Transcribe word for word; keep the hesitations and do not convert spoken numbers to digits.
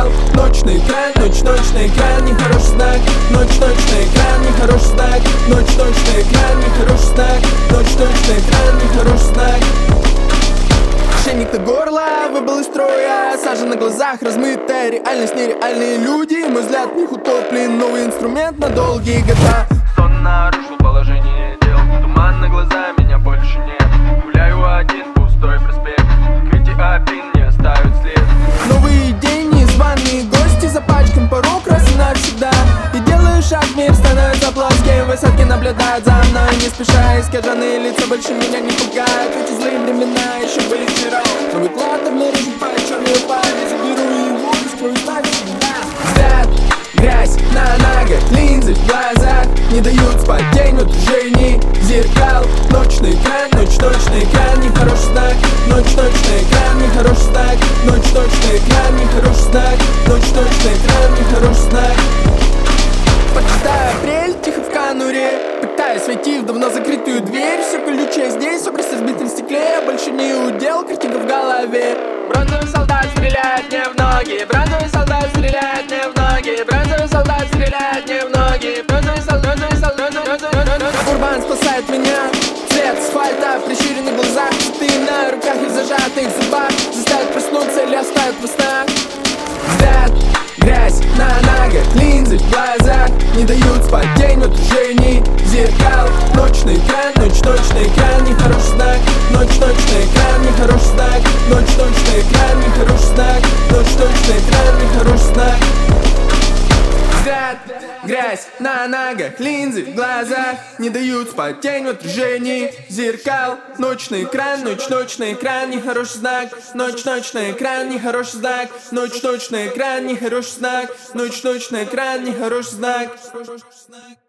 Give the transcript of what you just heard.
зеркал. Ночь на экран, ночь, ночь на экран, нехороший знак. Ночь, ночь на экран, нехороший знак. Ночь, ночь на экран, нехороший знак. Ночь, ночь на экран, нехороший знак. Ошейник на горло, выбыл из строя. Сажа на глазах, размытая реальность, нереальные люди. Мой взгляд в них утоплен, новый инструмент на долгие года. Сон нарушил положение дел, туман на глаза, меня больше нет. Гуляю один, пустой проспект, Квити-Апин не оставит след. Новый день, незваные гости, запачкан порог раз и навсегда. И делаю шаг, мир становится плоским, высотки наблюдают за мной, не спеша. Искаженные лица больше меня не пугают, эти злые времена еще были вчера. Новый клад обнаружен по черной память, заберу его и скрою навсегда. Взгляд, грязь на ногах, линзы в глазах не дают спать, день в отражении зеркал. Ночь на экран, ночь, ночь на экран, нехороший знак. Ночь, ночь на экран, нехороший знак. Ночь, ночь на экран, нехороший знак. Ночь, ночь на экран, нехороший знак. Почитаю апрель, тихо в конуре, пытаюсь войти в давно закрытую дверь. Все колючее здесь, образ разбитым в стекле, я больше не удел, картинка в голове. Бронзовый солдат стреляет мне в ноги, бронзовый солдат стреляет мне в ноги, бронзовый солдат стреляет мне в ноги, бронзовый солдат, бронзовый солдат, бронзовый солдат. Урбан спасает меня, цвет асфальта в прищуренных глазах, цветы на руках и в зажатых зубах заставят проснуться или оставят во снах. Взгляд, грязь на ногах, линзы в глазах не дают спать, день в отражении зеркал. Ночь на экран, ночь, ночь на экран, нехороший знак. Ночь, ночь на экран, нехороший знак. Ночь, ночь на экран, нехороший знак. Ночь, ночь на экран, нехороший знак. Взгляд, грязь на ногах, линзы в глазах не дают спать, тень в отражении зеркал. Ночь на экран, ночь, ночь на экран, нехороший знак. Ночь, ночь на экран, нехороший знак. Ночь, ночь на экран, нехороший знак. Ночь, ночь на экран, нехороший знак.